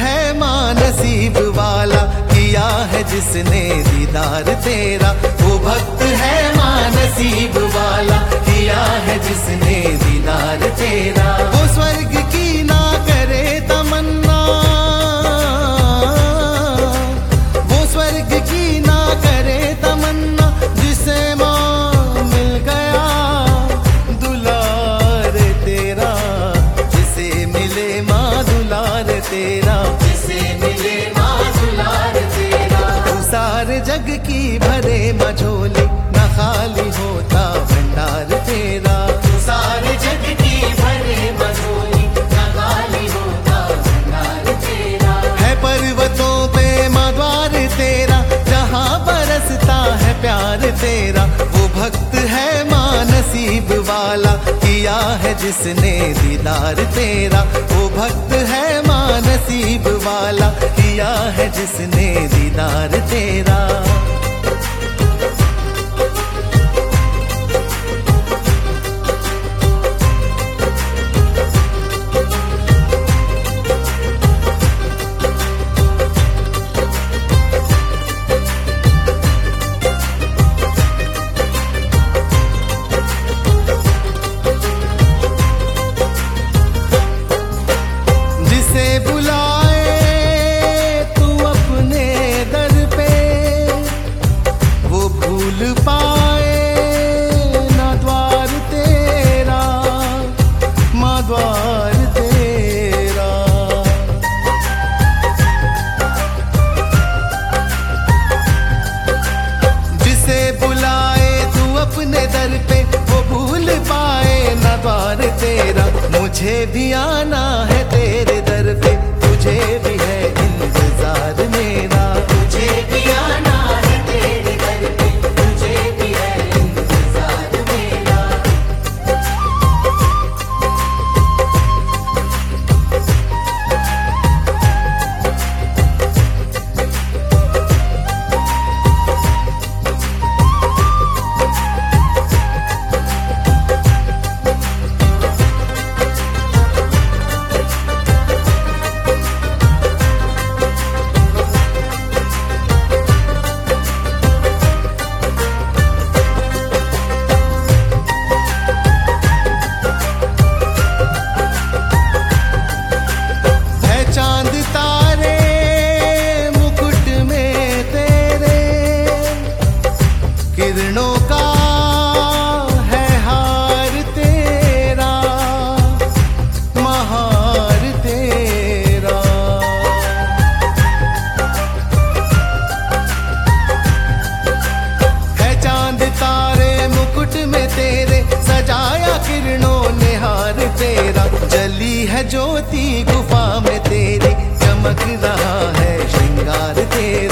है माँ नसीब वाला, किया है जिसने दीदार तेरा। वो भक्त है माँ नसीब वाला, किया है जिसने दीदार तेरा। वो स्वर्ग की ना करे तमन्ना, वो स्वर्ग की ना करे तमन्ना, जिसे माँ मिल गया दुलार तेरा। जिसे मिले माँ दुलार तेरा, जिसे मिले माँ दुलार तेरा। तू सारे जग की भरे मझोली, न खाली होता भंडार तेरा। तू सारे जग की भरे मझोली, न खाली होता भंडार तेरा। है पर्वतों पे माँ द्वार तेरा, जहाँ बरसता है प्यार तेरा। वो भक्त है माँ नसीब वाला, किया है जिसने दीदार तेरा। वो भक्त है माँ नसीब वाला, किया है जिसने दीदार तेरा। जिसे बुलाए तू अपने दर पे, वो भूल पाए ना द्वार तेरा, माँ द्वार तेरा। जिसे बुलाए तू अपने दर पे, वो भूल पाए ना द्वार तेरा। मुझे भी आना है तेरे दर पे, तुझे भी है इंतजार मेरा। तुझे भी आना है तेरे दर पे, तुझे भी है इंतजार मेरा। किरणों का है हार तेरा, महार तेरा। है चांद तारे मुकुट में तेरे, सजाया किरणों ने हार तेरा। जली है ज्योति गुफा में तेरी, चमक रहा है श्रृंगार तेरा।